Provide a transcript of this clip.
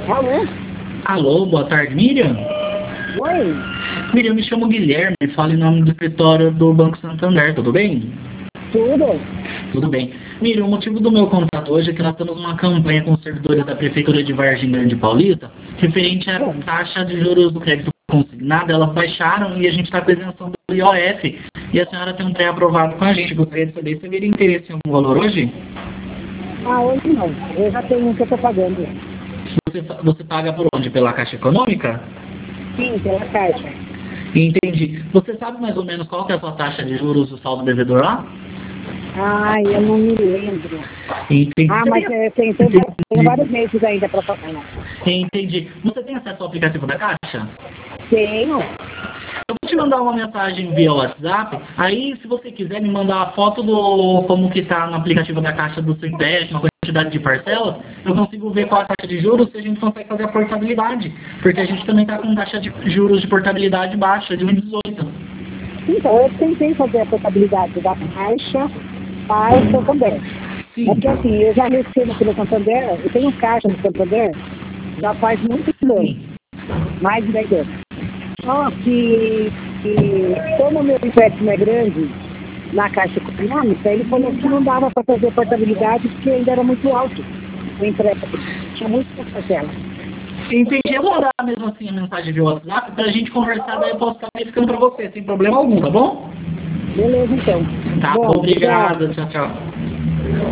Alô? Alô, boa tarde, Miriam? Oi? Miriam, me chamo Guilherme, falo em nome do escritório do Banco Santander, tudo bem? Tudo? Tudo bem. Miriam, o motivo do meu contato hoje é que nós temos uma campanha com os servidores da Prefeitura de Vargem Grande Paulista, referente à taxa de juros do crédito consignado. Elas baixaram e a gente está com a isenção do IOF, e a senhora tem um pré-aprovado com a gente. Gostaria de saber se haveria interesse em algum valor hoje? Ah, hoje não. Eu já tenho um que eu estou pagando. Você paga por onde? Pela Caixa Econômica? Sim, pela Caixa. Entendi. Você sabe mais ou menos qual que é a sua taxa de juros do saldo devedor lá? Ai, eu não me lembro. Entendi. Ah, mas tenho vários meses ainda para pagar. Não. Entendi. Você tem acesso ao aplicativo da Caixa? Tenho. Eu vou te mandar uma mensagem via WhatsApp. Aí, se você quiser me mandar a foto do como que tá no aplicativo da Caixa do seu empréstimo, a quantidade de parcelas, eu consigo ver qual a taxa de juros, se a gente consegue fazer a portabilidade. Porque a gente também está com taxa de juros de portabilidade baixa, de 1,18. Então, eu tentei fazer a portabilidade da Caixa para o Santander. Sim. Porque assim, eu já recebo pelo Santander, eu tenho Caixa no Santander, já faz muitos anos, mais de 10 anos. Só que como o meu empréstimo é grande na Caixa Econômica, ele falou que não dava para fazer portabilidade porque ainda era muito alto o empréstimo. Tinha muito pouca parcela. Entendi. Eu vou mandar mesmo assim a mensagem via WhatsApp pra gente conversar, daí eu posso estar verificando pra você, sem problema algum, tá bom? Beleza, então. Tá, Bom, obrigado. Tchau, tchau.